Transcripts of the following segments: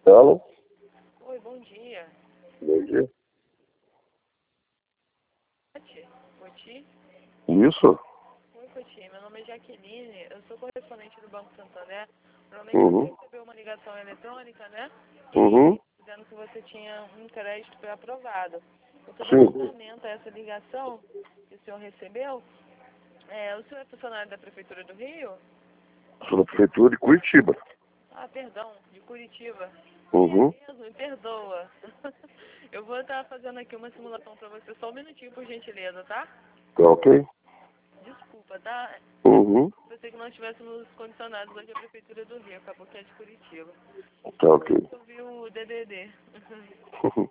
Alô? Oi, bom dia. Bom dia. Poti? Isso? Oi, Poti. Meu nome é Jaqueline. Eu sou correspondente do Banco Santander. Provavelmente Uhum. você recebeu uma ligação eletrônica, né? Uhum. Dizendo que você tinha um crédito aprovado. Eu estou dando Sim. seguimento a essa ligação que o senhor recebeu. O senhor é funcionário da Prefeitura do Rio? Sou da prefeitura de Curitiba. Ah, perdão, de Curitiba. Uhum. Mesmo, me perdoa. Eu vou estar fazendo aqui uma simulação para você. Só um minutinho, por gentileza, tá? Tá ok? Desculpa, tá? Uhum. Pensei que nós estivéssemos condicionados hoje à Prefeitura do Rio. Acabou que é de Curitiba. Tá ok. Eu vi o DDD. Uhum.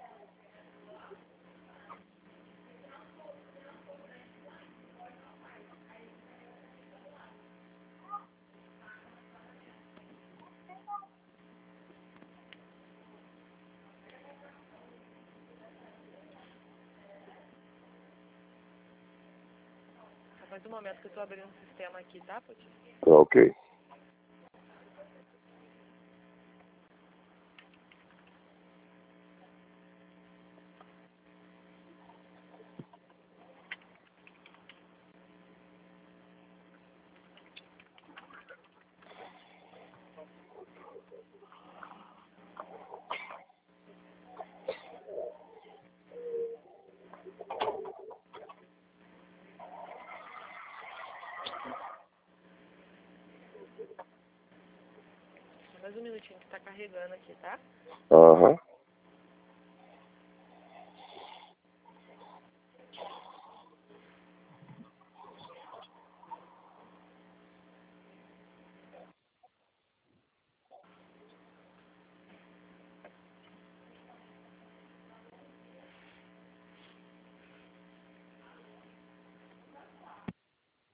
Faz um momento que eu estou abrindo o sistema aqui, tá, Poti? Tá ok. Mais um minutinho que está carregando aqui, tá? Aham.